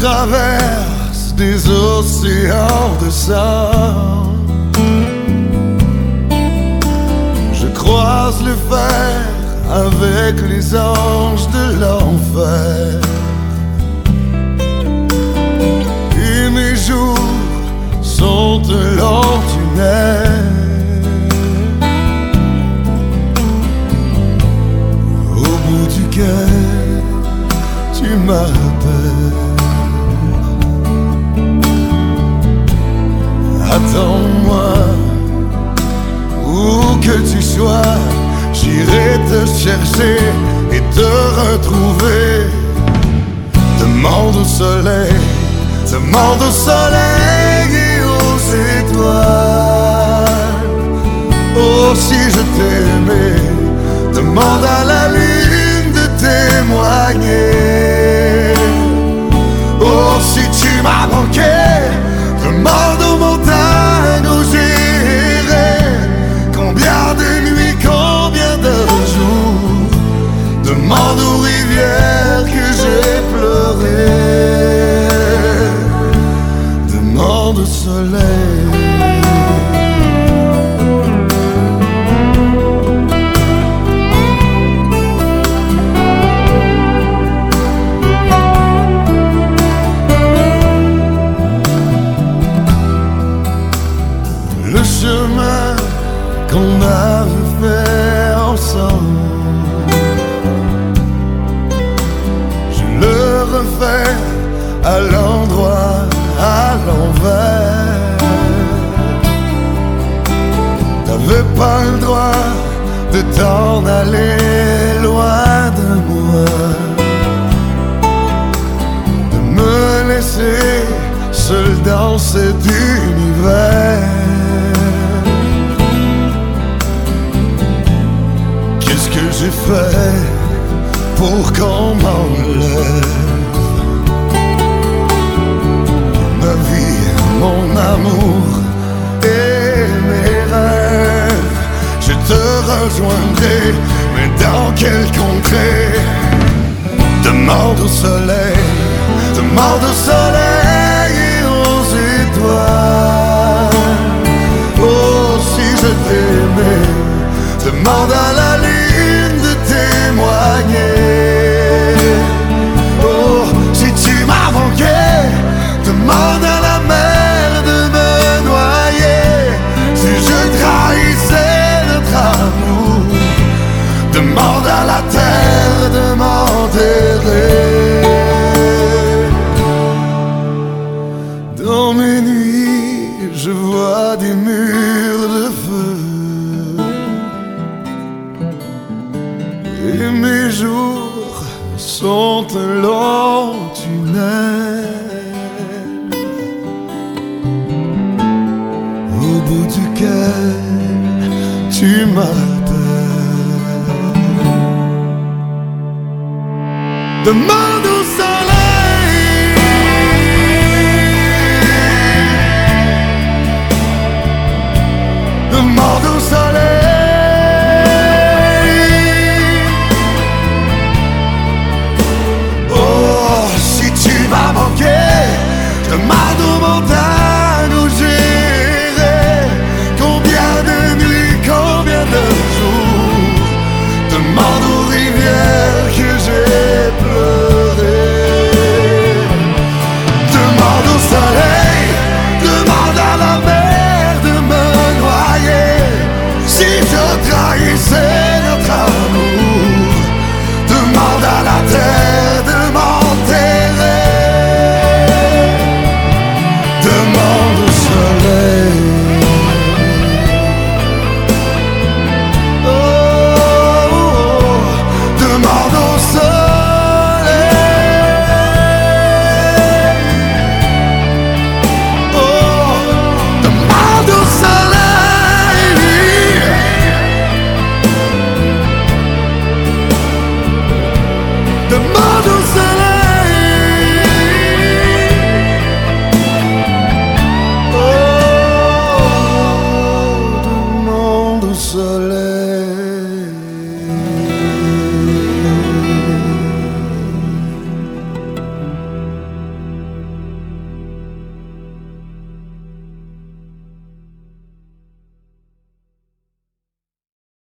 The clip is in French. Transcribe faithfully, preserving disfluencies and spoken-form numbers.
traverse des océans de sang. Je croise le fer avec les anges de l'enfer. Et mes jours sont un long tunnel. Au bout duquel tu m'appelles. Attends-moi, où que tu sois, j'irai te chercher et te retrouver. Demande au soleil, demande au soleil et aux étoiles. Oh, si je t'aimais, demande à la lune de témoigner. Oh, si tu m'as manqué, demande aux montagnes où j'irai. Combien de nuits, combien de jours, demande aux rivières que j'ai pleuré. Demande au soleil. Le chemin qu'on avait fait ensemble, je le refais à l'endroit, à l'envers. T'avais pas le droit de t'en aller loin de moi, de me laisser seul dans cet univers. Qu'est-ce que j'ai fait pour qu'on m'enlève ma vie, mon amour et mes rêves? Je te rejoindrai, mais dans quelle contrée? Demande au soleil, demande au soleil et aux étoiles. Oh, si je t'aimais, demande à la lune de témoigner. Oh, si tu m'as manqué, demande à la mer de me noyer. Si je trahissais notre amour, demande à la terre de m'enterrer. Dans mes nuits, je vois des murs de feu. Et mes jours sont un long tunnel, au bout duquel tu m'appelles. Demande au soleil, demande au soleil. Demande aux montagnes où j'irai. Combien de nuits, combien de jours, demande aux rivières que j'ai pleuré. Demande au soleil, demande à la mer de me noyer. Si je trahissais notre amour, demande à la terre de m'enterrer. Demande au soleil. Oh, oh, oh. Demande au soleil. Oh, demande au soleil. Demande au soleil. Oh, demande au soleil.